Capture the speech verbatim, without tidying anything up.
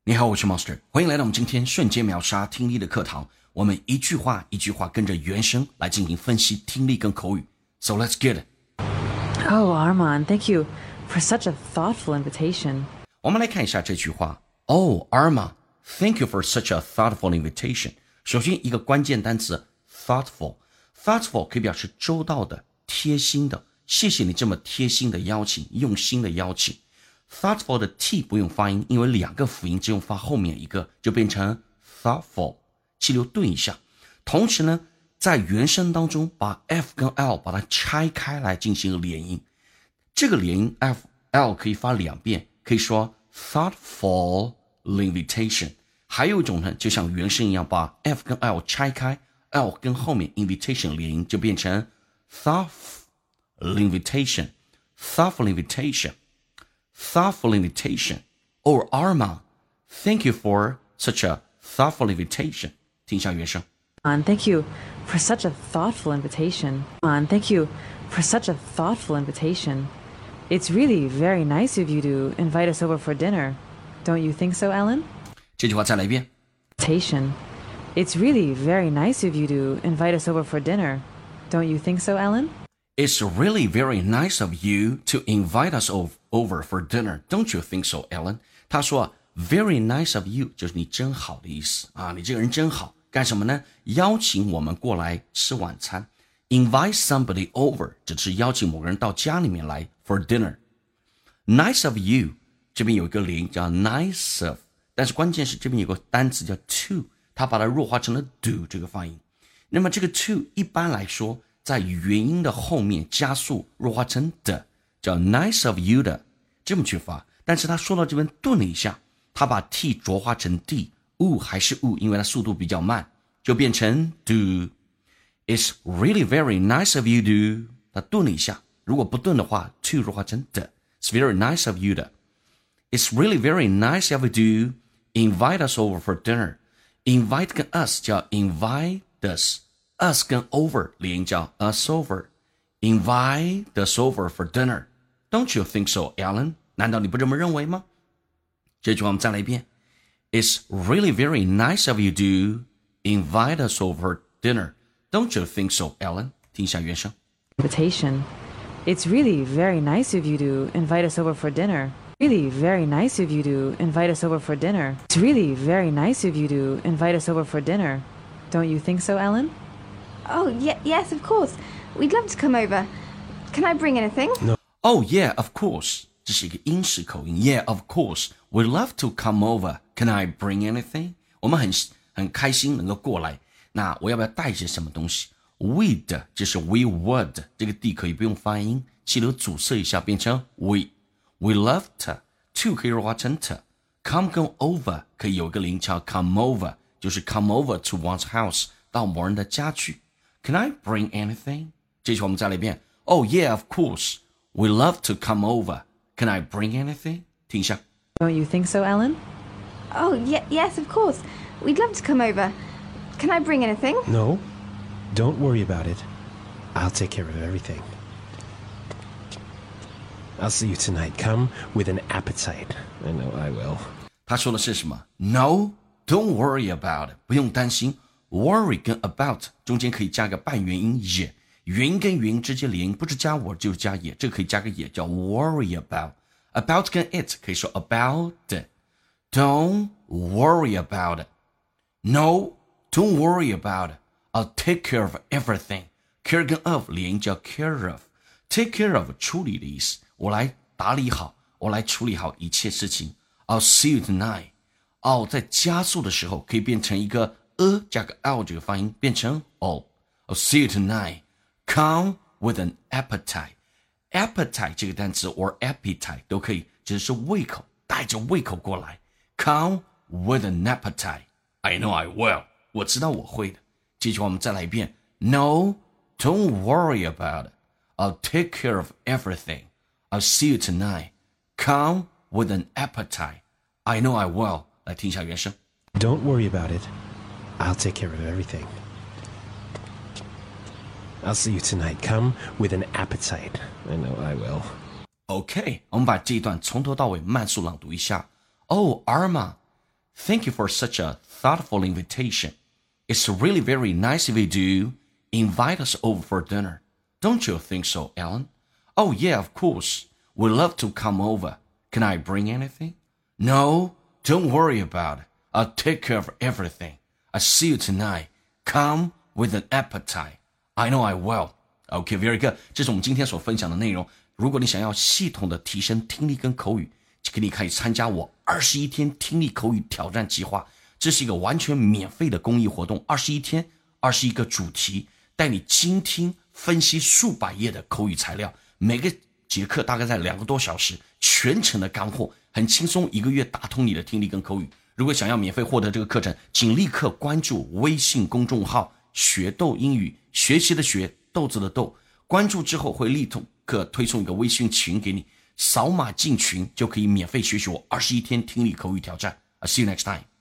你好，我是 Monster， 欢迎来到我们今天瞬间秒杀听力的课堂。我们一句话一句话跟着原声来进行分析听力跟口语。So let's get it. Oh, Armand, thank you for such a thoughtful invitation. 我们来看一下这句话。Oh, Armand, thank you for such a thoughtful invitation. 首先一个关键单词 thoughtful。thoughtful 可以表示周到的、贴心的。谢谢你这么贴心的邀请，用心的邀请。thoughtful 的 t 不用发音，因为两个辅音只用发后面一个，就变成 thoughtful， 气流顿一下。同时呢，在原声当中把 f 跟 l 把它拆开来进行连音。这个连音 f l 可以发两遍，可以说 thoughtful invitation。还有一种呢，就像原声一样，把 f 跟 l 拆开， l 跟后面 invitation 连音，就变成 thoughtful invitation thoughtful invitation。thoughtful invitation. Oh, Armand, thank you for such a thoughtful invitation. 听一下原声。 And thank you for such a thoughtful invitation. And thank you for such a thoughtful invitation. It's really very nice of you to invite us over for dinner. Don't you think so, Ellen? 这句话再来一遍。 Invitation. It's really very nice of you to invite us over for dinner. Don't you think so, Ellen? It's really very nice of you to invite us over for dinner. Don't you think so, Ellen? 他说 very nice of you 就是你真好的意思啊，你这个人真好。干什么呢？邀请我们过来吃晚餐。Invite somebody over 只是邀请某个人到家里面来 for dinner. Nice of you 这边有一个连叫 nice of， 但是关键是这边有个单词叫 to， 它把它弱化成了 do 这个发音。那么这个 to 一般来说在元音的后面加速弱化成的，叫 nice of you 的，这么去发。但是他说到这边顿了一下，他把 t 浊化成 d， u 还是 u， 因为它速度比较慢，就变成 do。 It's really very nice of you to， 他顿了一下，如果不顿的话 to 弱化成的， It's very nice of you 的。 It's really very nice of you to invite us over for dinner。 Invite 跟 us 叫 invite us，us 跟 over 连音叫 us over。 Invite us over for dinner. Don't you think so, Alan? 难道你不这么认为吗？这句话我们再来一遍。 It's really very nice of you to invite us over dinner. Don't you think so, Alan? 听一下原声。 Invitation. It's really very nice of you to invite us over for dinner. Really very nice of you to invite us over for dinner. It's really very nice of you to invite us over for dinner. Don't you think so, Ellen? Oh, y- yes, of course. We'd love to come over. Can I bring anything? No. Oh, yeah, of course. 这是一个英式口音。Yeah, of course. We'd love to come over. Can I bring anything? 我们很很开心能够过来。那我要不要带些什么东西？ We'd 就是 we would， 这个 d 可以不用发音，气流阻塞一下变成 we。 We love to to 可以弱化成 to。 Come 跟 over 可以有一个零叫 come over， 就是 come over to one's house， 到某人的家去。 Can I bring anything? 这句话我们再来一遍。 Oh, yeah, of course. We love to come over. Can I bring anything? 听一下。 Don't you think so, Ellen? Oh, y- yes, of course. We'd love to come over. Can I bring anything? No, don't worry about it. I'll take care of everything. I'll see you tonight. Come with an appetite. I know I will. 他说的是什么？ No, don't worry about it. 不用担心。 Worry 跟 about 中间可以加个半元音也，元音跟元音之间连音，不是加我就是加也，这个可以加个也，叫 worry about。 About 跟 it 可以说 about it。 Don't worry about it. No, don't worry about it. I'll take care of everything. Care 跟 of 连音叫 care of。 Take care of 处理的意思，我来打理好，我来处理好一切事情。 I'll see you tonight. 哦，在加速的时候可以变成一个 a 加个 l 这个发音变成 o。 I'll see you tonight. Come with an appetite. Appetite 这个单词 or appetite 都可以，指的是胃口，带着胃口过来。 Come with an appetite. I know I will. 我知道我会的。这句话我们再来一遍。 No, don't worry about it. I'll take care of everything. I'll see you tonight. Come with an appetite. I know I will. 来听一下原声。 Don't worry about it. I'll take care of everything. I'll see you tonight. Come with an appetite. I know I will. OK， 我们把这一段从头到尾慢速朗读一下。Oh, Arma, Thank you for such a thoughtful invitation. It's really very nice of you to invite us over for dinner. Don't you think so, Ellen? Oh, yeah, of course. We'd love to come over. Can I bring anything? No, don't worry about it. I'll take care of everything. I'll see you tonight. Come with an appetite. I know I will. Okay, very good. 这是我们今天所分享的内容。如果你想要系统的提升听力跟口语，你可以参加我二十一天听力口语挑战计划。这是一个完全免费的公益活动，二十一天，二十一个主题，带你精听分析数百页的口语材料，每个节课大概在两个多小时，全程的干货，很轻松，一个月打通你的听力跟口语。如果想要免费获得这个课程，请立刻关注微信公众号学豆英语，学习的学，豆子的豆，关注之后会立刻推送一个微信群给你，扫码进群就可以免费学习我二十一天听力口语挑战。I'll see you next time.